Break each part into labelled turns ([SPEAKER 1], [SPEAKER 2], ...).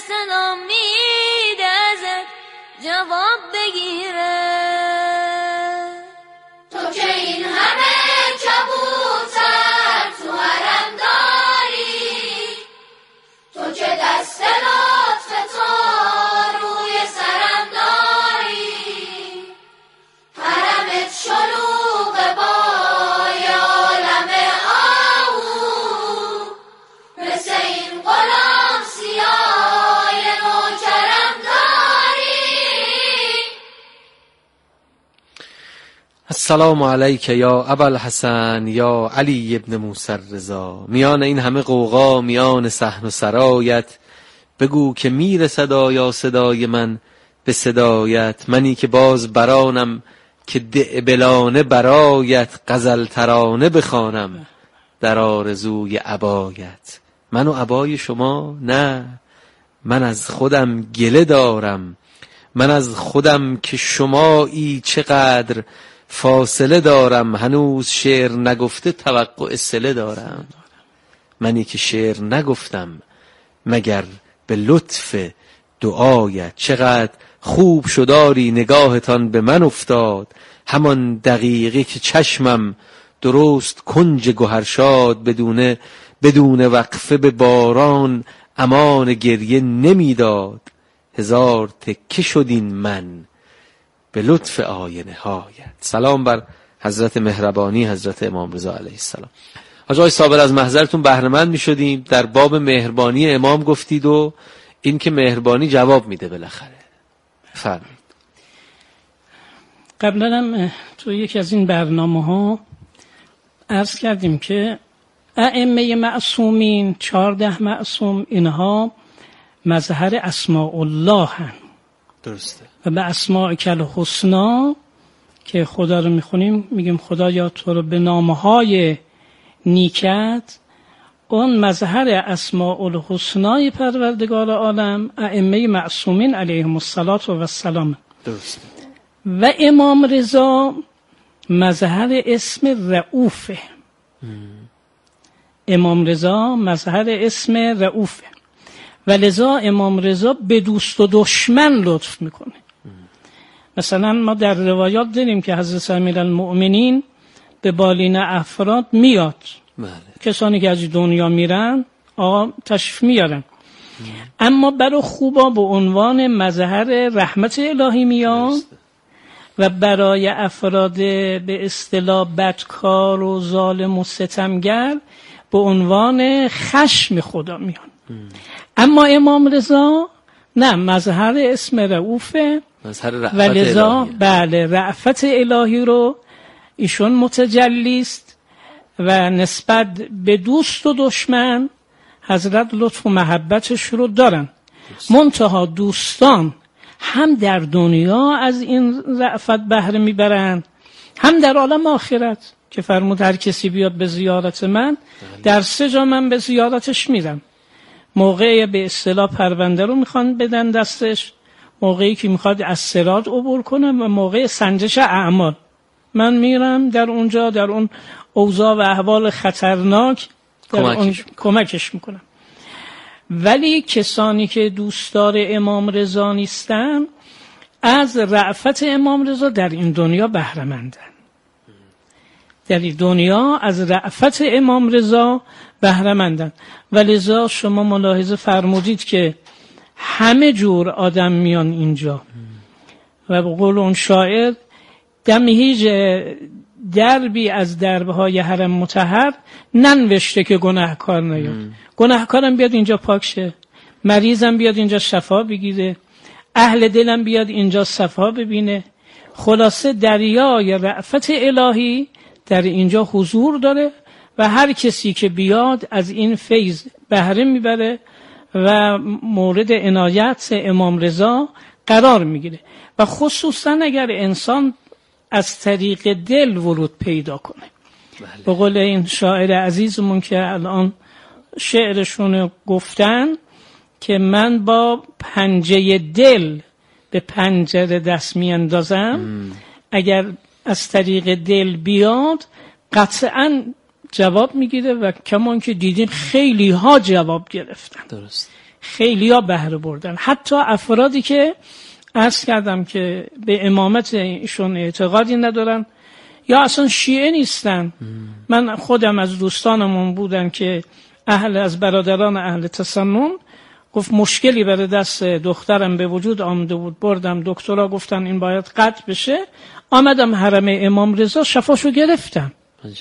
[SPEAKER 1] صدا میده ازت جواب بگیره. تو که این همه کبوتر تو حرم داری، تو که دست لطف تو روی سرم داری، حرمت شلوغ با یالم آهو، مثل این غلام سیاه نوکرم داری.
[SPEAKER 2] السلام علیک یا ابوالحسن یا علی ابن موسی الرضا. میان این همه غوغا، میان صحن و سرایت، بگو که میرسد آیا صدای من به صدایت. منی که باز برانم که دعبلانه برایت، غزل ترانه بخوانم در آرزوی عبایت. من و عبای شما نه، من از خودم گله دارم، من از خودم که شمایی چقدر فاصله دارم. هنوز شعر نگفته توقع صله دارم، منی که شعر نگفتم مگر به لطف دعایت. چقدر خوب شداری نگاهتان به من افتاد، همان دقیقه که چشمم درست کنج گوهرشاد، بدون وقفه به باران امان گریه نمیداد. هزار تکه شد این من به لطف آینه هایت. سلام بر حضرت مهربانی حضرت امام رضا علیه السلام. حاج آقای صابر از محضرتون بهره‌مند می‌شدیم. در باب مهربانی امام گفتید و این که مهربانی جواب میده بالاخره. فرمایید.
[SPEAKER 3] قبلا هم تو یکی از این برنامه‌ها عرض کردیم که ائمه معصومین 14 معصوم اینها مظهر اسماء الله هن.
[SPEAKER 2] درسته.
[SPEAKER 3] و به اسماء کل حسنا که خدا رو میخونیم میگیم خدایا تو رو به نامهای نیکت، اون مظهر اسماء الحسنای پروردگار عالم ائمه معصومین علیهم السلام.
[SPEAKER 2] درسته.
[SPEAKER 3] و امام رضا مظهر اسم رؤوفه. امام رضا مظهر اسم رؤوفه و لذا امام رضا به دوست و دشمن لطف میکنه. مثلا ما در روایات داریم که حضرت امیرالمؤمنین به بالین افراد میاد.
[SPEAKER 2] بله.
[SPEAKER 3] کسانی که از دنیا میرن آقا تشریف میارن. اما برای خوبا به عنوان مظهر رحمت الهی میاد و برای افراد به اصطلاح بدکار و ظالم و ستمگر به عنوان خشم خدا میان. اما امام رضا نه، مظهر اسم رؤوفه و لذا بله رأفت الهی رو ایشون متجلیست و نسبت به دوست و دشمن حضرت لطف و محبتش رو دارن. منتها دوستان هم در دنیا از این رأفت بهره میبرن، هم در عالم آخرت که فرمود هر کسی بیاد به زیارت من در 3 جا من به زیارتش میرم. موقعی به اصطلاح پرونده رو میخوان بدن دستش، موقعی که میخواد از صراط عبور کنه و موقع سنجش اعمال من میرم در اونجا، در اون اوضاع و احوال خطرناک کمکش میکنم. ولی کسانی که دوستدار امام رضا نیستن از رأفت امام رضا در این دنیا بهره مندن. در این دنیا از رأفت امام رضا بهره مندن و لذا شما ملاحظه فرمودید که همه جور آدم میان اینجا و به قول اون شاعر دم هیچ دربی از دربهای حرم مطهر ننوشته که گناهکار نیاد. گناهکارم بیاد اینجا پاک شه، مریضم بیاد اینجا شفا بگیره، اهل دلم بیاد اینجا صفا ببینه. خلاصه دریای رأفت الهی در اینجا حضور داره و هر کسی که بیاد از این فیض بهره میبره و مورد عنایت امام رضا قرار میگیره. و خصوصا اگر انسان از طریق دل ورود پیدا کنه. به قول این شاعر عزیزمون که الان شعرشون گفتن که من با پنجه دل به پنجره دست میاندازم، اگر از طریق دل بیاد قطعا جواب میگیره و کمان که دیدیم خیلی ها جواب گرفتن.
[SPEAKER 2] درست.
[SPEAKER 3] خیلیا بهره بردن، حتی افرادی که عرض کردم که به امامت ایشون اعتقادی ندارن یا اصلا شیعه نیستن. من خودم از دوستانمون بودن که از برادران اهل تسنن، گفت مشکلی برای دست دخترم به وجود آمده بود، بردم دکترها گفتن این باید قطع بشه، آمدم حرم امام رضا شفاشو گرفتم.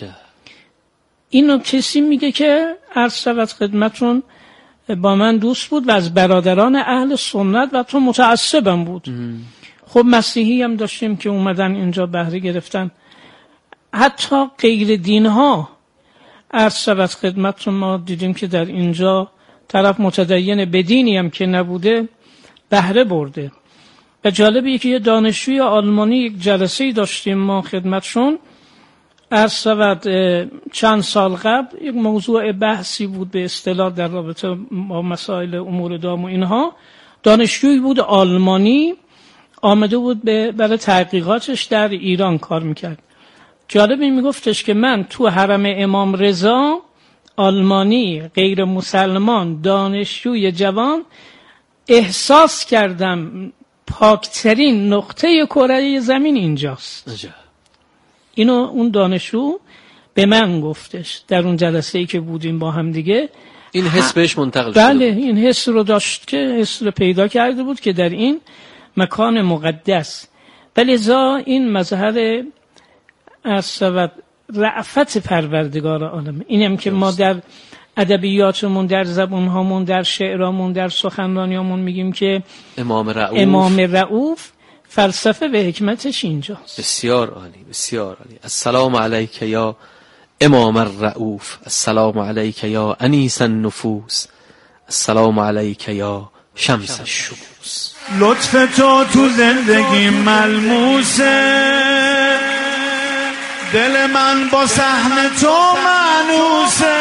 [SPEAKER 3] اینو کسی میگه که عرض شود خدمتون با من دوست بود و از برادران اهل سنت و تو متعصبم بود. خب مسیحی هم داشتیم که اومدن اینجا بهره گرفتن، حتی غیر دین ها عرض شود خدمتون ما دیدیم که در اینجا طرف متدین بدینی هم که نبوده بهره برده. و جالبه که یه دانشجوی آلمانی یک جلسه‌ای داشتیم ما خدمتشون، عرض شود چند سال قبل یک موضوع بحثی بود به اصطلاح در رابطه با مسائل امور دام و اینها. دانشجویی بود آلمانی آمده بود برای تحقیقاتش در ایران کار میکرد. جالب این میگفتش که من تو حرم امام رضا آلمانی غیر مسلمان دانشجوی جوان احساس کردم پاکترین نقطه کره زمین اینجاست. اینو اون دانشجو به من گفتش در اون جلسه‌ای که بودیم با هم دیگه.
[SPEAKER 2] این حس بهش منتقل شده.
[SPEAKER 3] بله این حس رو داشت که حس رو پیدا کرده بود که در این مکان مقدس، ولی لذا این مظهر اصابت رأفت پروردگار عالم. اینم که ما در ادبیاتمون، در زبونهامون، در شعرامون، در سخنرانیامون میگیم که امام رؤوف فلسفه به حکمتش اینجاست.
[SPEAKER 2] بسیار عالی، بسیار عالی. السلام علیک یا امام الرؤوف، السلام علیک یا انیس النفوس، السلام علیک یا شمس الشموس.
[SPEAKER 4] لطف تو زندگی ملموسه، دل من با صحن تو مانوسه.